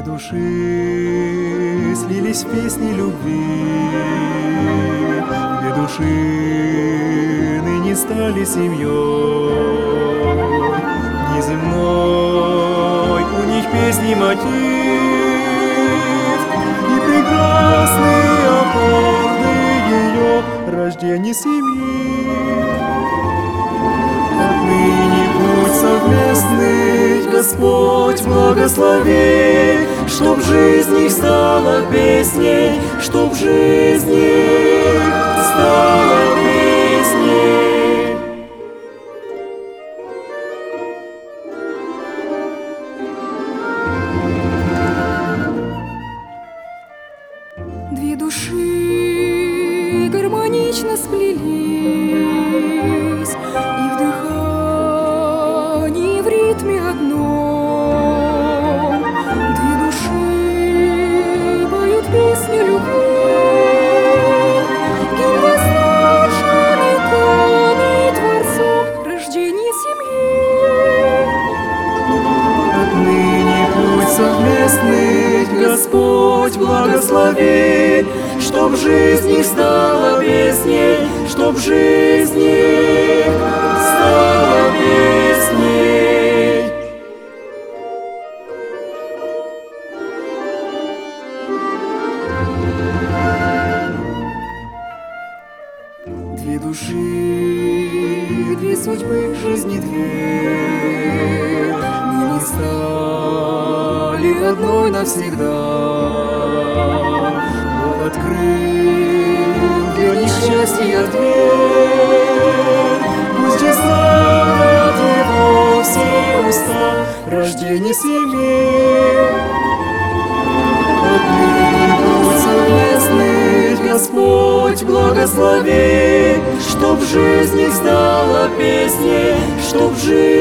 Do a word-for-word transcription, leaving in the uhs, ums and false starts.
души слились в песни любви, две души ныне стали семьей. Неземной у них песни мотив и прекрасные аккорды ее рождения семьи. Отныне путь совместный Господь благослови, чтоб жизнь их стала песней, чтоб жизнь их стала песней. Две души гармонично сплелись, и в дыхании в ритме одном. Две души поют песню любви, гимн воздушный, данный Творцом рождение семьи. Отныне путь совместный Господь благослови, чтоб жизнь их стала песней, чтоб жизнь их стала песней. Две души, две судьбы в жизни две, ныне стали одной навсегда. Бог открыл для них счастье дверь, пусть же славят его все уста рождение семьи. Отныне путь совместный Господь благослови, чтоб жизнь их стала песней, чтоб жизнь